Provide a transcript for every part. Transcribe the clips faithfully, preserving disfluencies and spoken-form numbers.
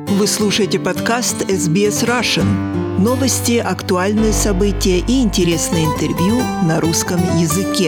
Вы слушаете подкаст эс би эс Russian. Новости, актуальные события и интересные интервью на русском языке.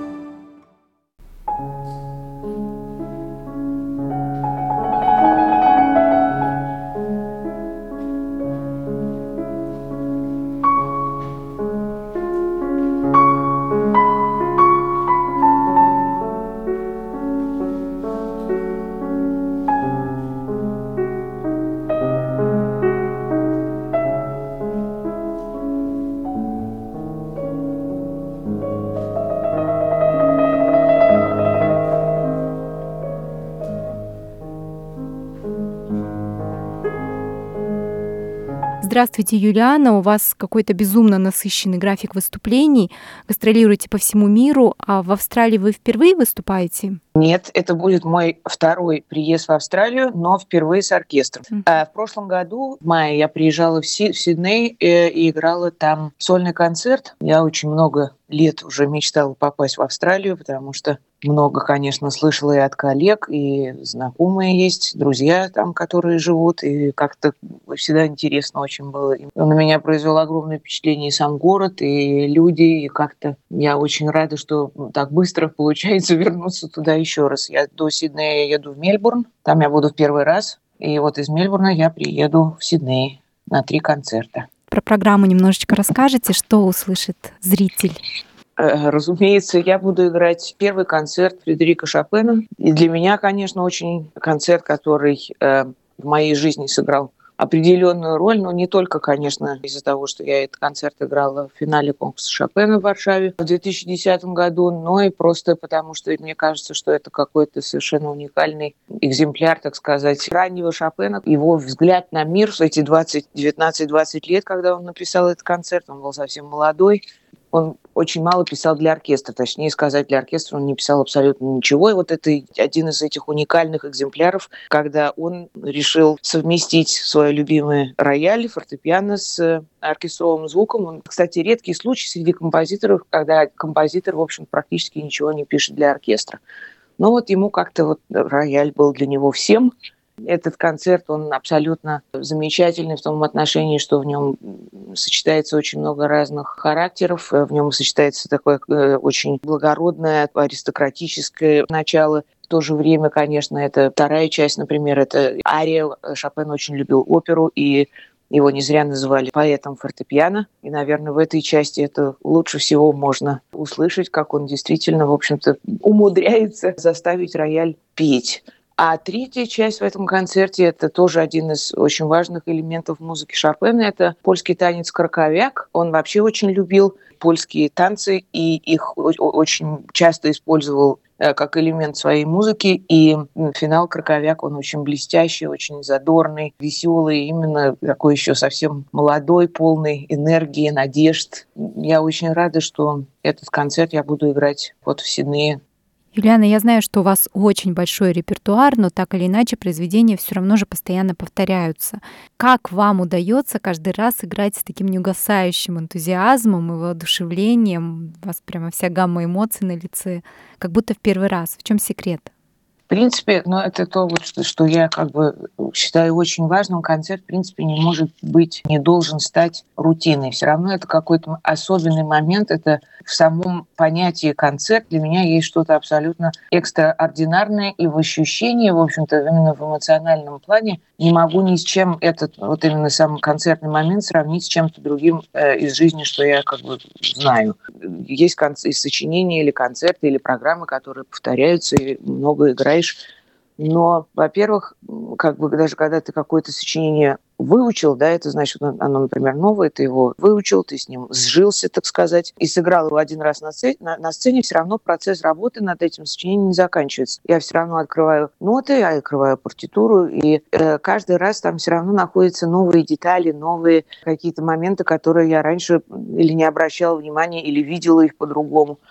Здравствуйте, Юлиана. У вас какой-то безумно насыщенный график выступлений. Гастролируете по всему миру. А в Австралии вы впервые выступаете? Нет, это будет мой второй приезд в Австралию, но впервые с оркестром. Mm-hmm. А в прошлом году, в мае, я приезжала в, Си- в Сидней и, и играла там сольный концерт. Я очень много лет уже мечтала попасть в Австралию, потому что много, конечно, слышала и от коллег, и знакомые есть, друзья там, которые живут, и как-то всегда интересно очень было. И на меня произвел огромное впечатление и сам город, и люди, и как-то я очень рада, что так быстро получается вернуться туда еще раз. Я до Сиднея еду в Мельбурн, там я буду в первый раз, и вот из Мельбурна я приеду в Сидней на три концерта. Про программу немножечко расскажете, что услышит зритель? Разумеется, я буду играть первый концерт Фредерика Шопена. И для меня, конечно, очень концерт, который э, в моей жизни сыграл определенную роль, но не только, конечно, из-за того, что я этот концерт играла в финале конкурса Шопена в Варшаве в две тысячи десятом году, но и просто потому, что мне кажется, что это какой-то совершенно уникальный экземпляр, так сказать, раннего Шопена. Его взгляд на мир в эти девятнадцать-двадцать лет, когда он написал этот концерт, он был совсем молодой. Он очень мало писал для оркестра, точнее сказать, для оркестра он не писал абсолютно ничего. И вот это один из этих уникальных экземпляров, когда он решил совместить свой любимый рояль, фортепиано с оркестровым звуком. Он, кстати, редкий случай среди композиторов, когда композитор, в общем, практически ничего не пишет для оркестра. Но вот ему как-то вот рояль был для него всем. Этот концерт, он абсолютно замечательный в том отношении, что в нем сочетается очень много разных характеров, в нем сочетается такое очень благородное, аристократическое начало. В то же время, конечно, это вторая часть, например, это ария. Шопен очень любил оперу, и его не зря называли поэтом фортепиано. И, наверное, в этой части это лучше всего можно услышать, как он действительно, в общем-то, умудряется заставить рояль петь. А третья часть в этом концерте – это тоже один из очень важных элементов музыки Шопена. Это польский танец «Краковяк». Он вообще очень любил польские танцы и их очень часто использовал как элемент своей музыки. И финал «Краковяк», он очень блестящий, очень задорный, веселый, именно такой еще совсем молодой, полный энергии, надежд. Я очень рада, что этот концерт я буду играть вот в Сиднее. Юлиана, я знаю, что у вас очень большой репертуар, но так или иначе произведения все равно же постоянно повторяются. Как вам удается каждый раз играть с таким неугасающим энтузиазмом и воодушевлением? У вас прямо вся гамма эмоций на лице, как будто в первый раз. В чем секрет? В принципе, ну, это то, вот, что, что я как бы считаю очень важным. Концерт, в принципе, не может быть, не должен стать рутиной. Все равно это какой-то особенный момент. Это в самом понятии концерт для меня есть что-то абсолютно экстраординарное. И в ощущении, в общем-то, именно в эмоциональном плане не могу ни с чем этот вот именно сам концертный момент сравнить с чем-то другим э, из жизни, что я как бы знаю. Есть конц- сочинения или концерты, или программы, которые повторяются, и много играешь. Но, во-первых, как бы даже когда ты какое-то сочинение выучил, да, это значит, оно, например, новое, ты его выучил, ты с ним сжился, так сказать, и сыграл его один раз на сцене, на, на сцене все равно процесс работы над этим сочинением не заканчивается. Я все равно открываю ноты, я открываю партитуру, и э, каждый раз там все равно находятся новые детали, новые какие-то моменты, которые я раньше или не обращала внимания, или видела их по-другому.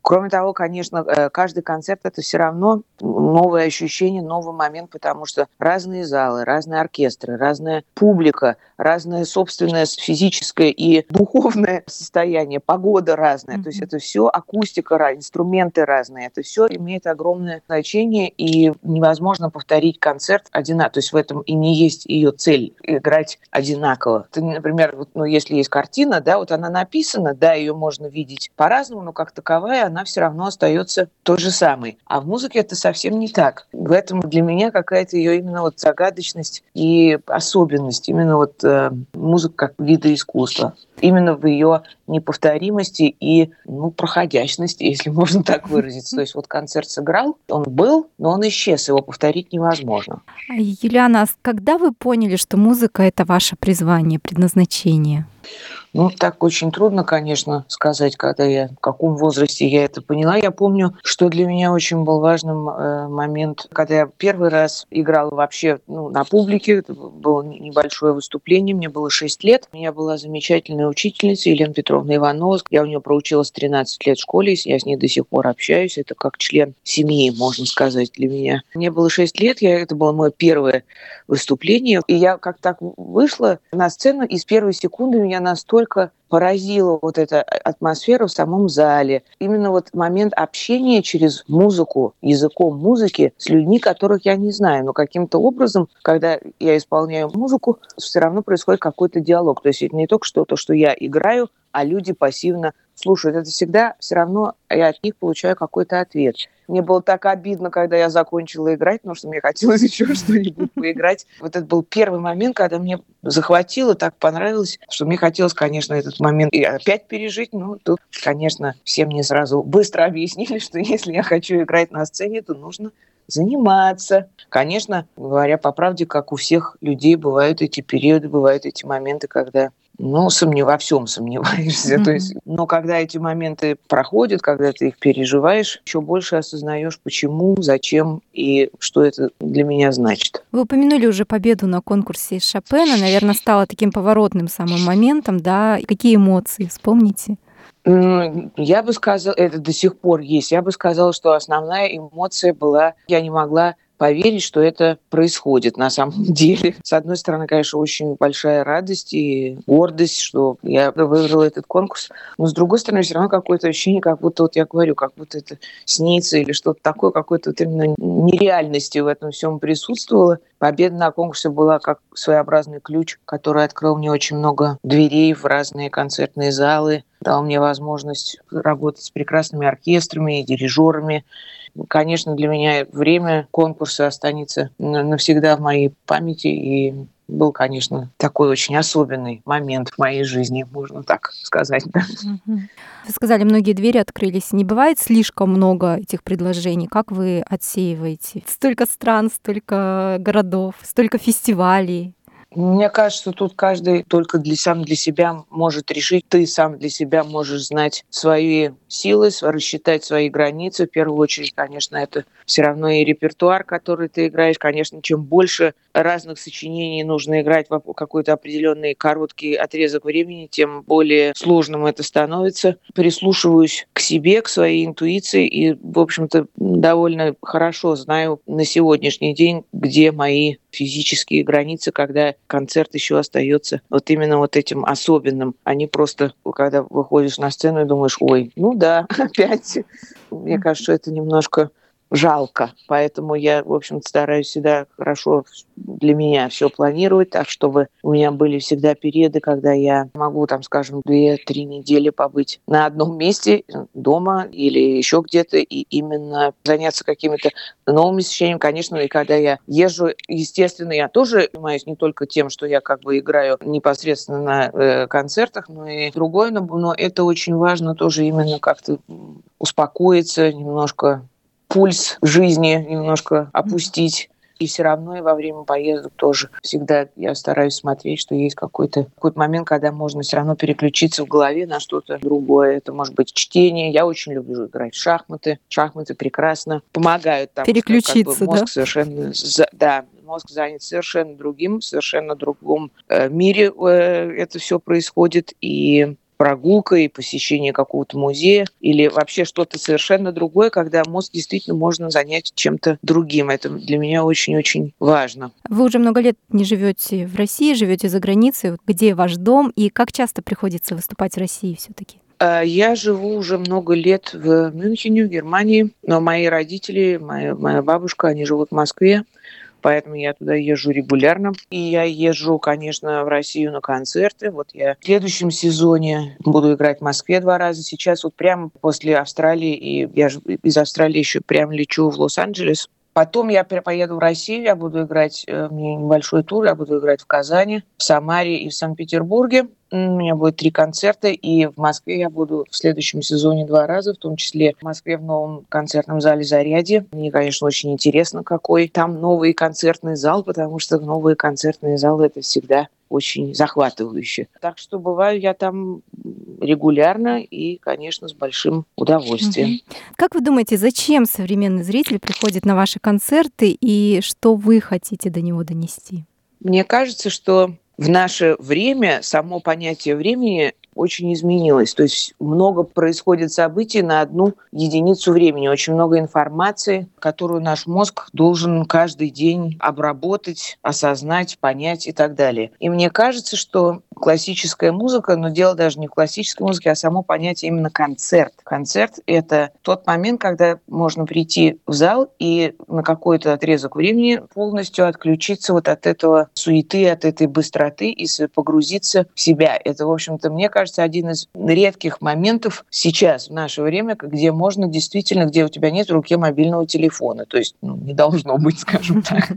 Кроме того, конечно, каждый концерт — это все равно новое ощущение, новый момент, потому что разные залы, разные оркестры, разная публика, разное собственное физическое и духовное состояние, погода разная. Mm-hmm. То есть это все акустика, инструменты разные. Это все имеет огромное значение, и невозможно повторить концерт одинаково. То есть в этом и не есть ее цель — играть одинаково. Ты, например, вот, ну, если есть картина, да, вот она написана, да, ее можно видеть по-разному, но как таковая она все равно остается той же самой. А в музыке это совсем не так. В этом для меня какая-то ее именно вот загадочность и особенность. Именно вот э, музыка как вида искусства. Именно в ее неповторимости и, ну, проходящности, если можно так выразиться. То есть вот концерт сыграл, он был, но он исчез, его повторить невозможно. Юлиана, а когда вы поняли, что музыка — это ваше призвание, предназначение? Ну, так очень трудно, конечно, сказать, когда я, в каком возрасте я это поняла. Я помню, что для меня очень был важным э, момент, когда я первый раз играла вообще, ну, на публике. Это было небольшое выступление, мне было шесть лет. У меня была замечательная учительница Елена Петровна Иванова. Я у нее проучилась тринадцать лет в школе, я с ней до сих пор общаюсь. Это как член семьи, можно сказать, для меня. Мне было шесть лет, я, это было мое первое выступление. И я как так вышла на сцену, и с первой секунды меня настолько поразила вот эта атмосфера в самом зале. Именно вот момент общения через музыку, языком музыки с людьми, которых я не знаю. Но каким-то образом, когда я исполняю музыку, все равно происходит какой-то диалог. То есть это не только что-то, что я играю, а люди пассивно слушают. Это всегда все равно я от них получаю какой-то ответ. Мне было так обидно, когда я закончила играть, потому что мне хотелось еще что-нибудь поиграть. Вот это был первый момент, когда мне захватило, так понравилось, что мне хотелось, конечно, этот момент и опять пережить. Но тут, конечно, все мне сразу быстро объяснили, что если я хочу играть на сцене, то нужно заниматься. Конечно, говоря по правде, как у всех людей, бывают эти периоды, бывают эти моменты, когда ну, сомнев... во всем сомневаешься. Mm-hmm. То есть, но когда эти моменты проходят, когда ты их переживаешь, еще больше осознаешь, почему, зачем и что это для меня значит. Вы упомянули уже победу на конкурсе Шопена. Наверное, стало таким поворотным самым моментом, да? Какие эмоции, вспомните? Я бы сказала, это до сих пор есть, я бы сказала, что основная эмоция была, я не могла поверить, что это происходит на самом деле. С одной стороны, конечно, очень большая радость и гордость, что я выиграла этот конкурс, но с другой стороны, все равно какое-то ощущение, как будто, вот я говорю, как будто это снится или что-то такое, какой-то вот именно нереальности в этом всем присутствовало. Победа на конкурсе была как своеобразный ключ, который открыл мне очень много дверей в разные концертные залы, дал мне возможность работать с прекрасными оркестрами и дирижерами. Конечно, для меня время конкурса останется навсегда в моей памяти, и был, конечно, такой очень особенный момент в моей жизни, можно так сказать. Да. Вы сказали, многие двери открылись. Не бывает слишком много этих предложений? Как вы отсеиваете? Столько стран, столько городов, столько фестивалей. Мне кажется, что тут каждый только для, сам для себя может решить. Ты сам для себя можешь знать свои силы, рассчитать свои границы. В первую очередь, конечно, это все равно и репертуар, который ты играешь. Конечно, чем больше разных сочинений нужно играть в какой-то определенный короткий отрезок времени, тем более сложным это становится. Прислушиваюсь к себе, к своей интуиции и, в общем-то, довольно хорошо знаю на сегодняшний день, где мои физические границы, когда концерт еще остается вот именно вот этим особенным, а не просто, когда выходишь на сцену и думаешь, ой, ну да, опять. Мне кажется, что это немножко жалко. Поэтому я, в общем-то, стараюсь всегда хорошо для меня все планировать, так, чтобы у меня были всегда периоды, когда я могу, там, скажем, две-три недели побыть на одном месте дома или еще где-то, и именно заняться какими-то новыми ощущениями. Конечно, и когда я езжу, естественно, я тоже занимаюсь не только тем, что я как бы играю непосредственно на э, концертах, но и другое, но, но это очень важно тоже именно как-то успокоиться, немножко пульс жизни немножко опустить. И все равно и во время поездок тоже всегда я стараюсь смотреть, что есть какой-то, какой-то момент, когда можно все равно переключиться в голове на что-то другое. Это может быть чтение. Я очень люблю играть в шахматы. Шахматы прекрасно помогают. Там, переключиться, что, как бы, мозг да? совершенно... Да, мозг занят совершенно другим, в совершенно другом э, мире э, это все происходит. И прогулка и посещение какого-то музея или вообще что-то совершенно другое, когда мозг действительно можно занять чем-то другим. Это для меня очень-очень важно. Вы уже много лет не живете в России, живете за границей. Вот где ваш дом и как часто приходится выступать в России все-таки? Я живу уже много лет в Мюнхене, в Германии, но мои родители, моя, моя бабушка, они живут в Москве, поэтому я туда езжу регулярно. И я езжу, конечно, в Россию на концерты. Вот я в следующем сезоне буду играть в Москве два раза. Сейчас вот прямо после Австралии, и я же из Австралии еще прям лечу в Лос-Анджелес. Потом я поеду в Россию, я буду играть, у меня небольшой тур, я буду играть в Казани, в Самаре и в Санкт-Петербурге. У меня будет три концерта, и в Москве я буду в следующем сезоне два раза, в том числе в Москве в новом концертном зале «Зарядье». Мне, конечно, очень интересно, какой там новый концертный зал, потому что новые концертные залы – это всегда очень захватывающе. Так что бываю я там регулярно и, конечно, с большим удовольствием. Угу. Как вы думаете, зачем современный зритель приходит на ваши концерты и что вы хотите до него донести? Мне кажется, что в наше время само понятие времени очень изменилось. То есть много происходит событий на одну единицу времени. Очень много информации, которую наш мозг должен каждый день обработать, осознать, понять и так далее. И мне кажется, что классическая музыка, но дело даже не в классической музыке, а само понятие именно концерт. Концерт — это тот момент, когда можно прийти в зал и на какой-то отрезок времени полностью отключиться вот от этого суеты, от этой быстроты и погрузиться в себя. Это, в общем-то, мне кажется, один из редких моментов сейчас, в наше время, где можно действительно, где у тебя нет в руке мобильного телефона. То есть, ну, не должно быть, скажем так.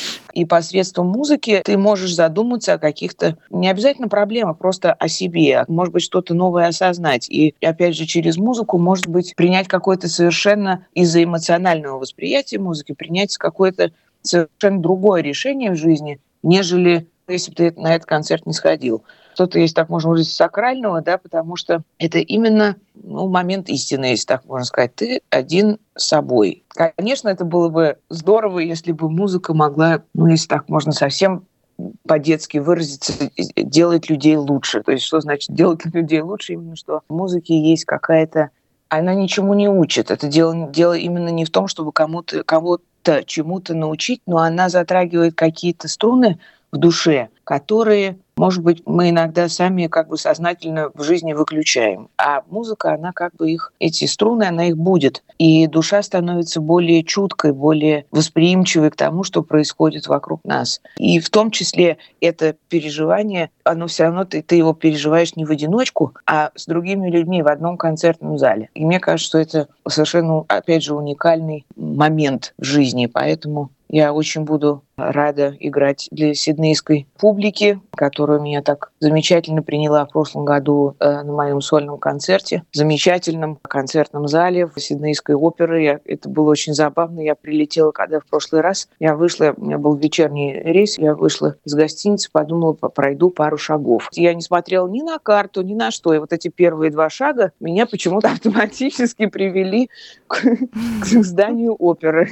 И посредством музыки ты можешь задуматься о каких-то, не обязательно проблемах, просто о себе. Может быть, что-то новое осознать. И, опять же, через музыку, может быть, принять какое-то совершенно из-за эмоционального восприятия музыки, принять какое-то совершенно другое решение в жизни, нежели если бы ты на этот концерт не сходил. Что-то есть, так можно выразить, сакрального, да, потому что это именно ну, момент истины, если так можно сказать. Ты один с собой. Конечно, это было бы здорово, если бы музыка могла, ну, если так можно совсем по-детски выразиться, делать людей лучше. То есть что значит делать людей лучше? Именно что в музыке есть какая-то... Она ничему не учит. Это дело, дело именно не в том, чтобы кому-то, кого-то чему-то научить, но она затрагивает какие-то струны в душе, которые, может быть, мы иногда сами как бы сознательно в жизни выключаем. А музыка, она как бы их, эти струны, она их будет. И душа становится более чуткой, более восприимчивой к тому, что происходит вокруг нас. И в том числе это переживание, оно все равно, ты, ты его переживаешь не в одиночку, а с другими людьми в одном концертном зале. И мне кажется, что это совершенно, опять же, уникальный момент в жизни. Поэтому я очень буду рада играть для сиднейской публики, которая меня так замечательно приняла в прошлом году э, на моем сольном концерте, в замечательном концертном зале в Сиднейской оперы. Я, это было очень забавно. Я прилетела, когда в прошлый раз я вышла, у меня был вечерний рейс, я вышла из гостиницы, подумала, пройду пару шагов. Я не смотрела ни на карту, ни на что. И вот эти первые два шага меня почему-то автоматически привели к, к зданию оперы.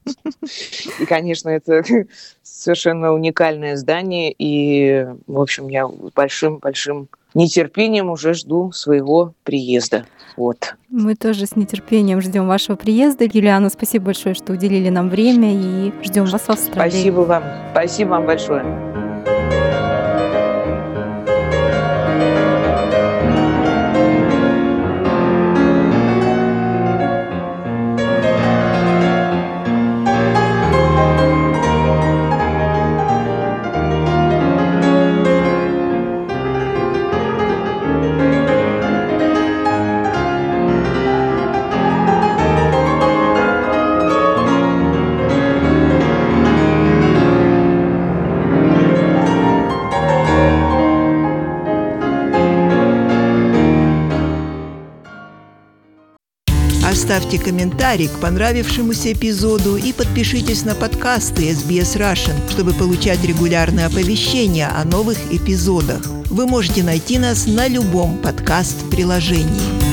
И, конечно, это совершенно уникальное здание. И, в общем, я с большим-большим нетерпением уже жду своего приезда. Вот. Мы тоже с нетерпением ждем вашего приезда. Юлиана, спасибо большое, что уделили нам время, и ждем вас в Австралии. Спасибо вам. Спасибо вам большое. Оставьте комментарий к понравившемуся эпизоду и подпишитесь на подкасты эс би эс Russian, чтобы получать регулярные оповещения о новых эпизодах. Вы можете найти нас на любом подкаст-приложении.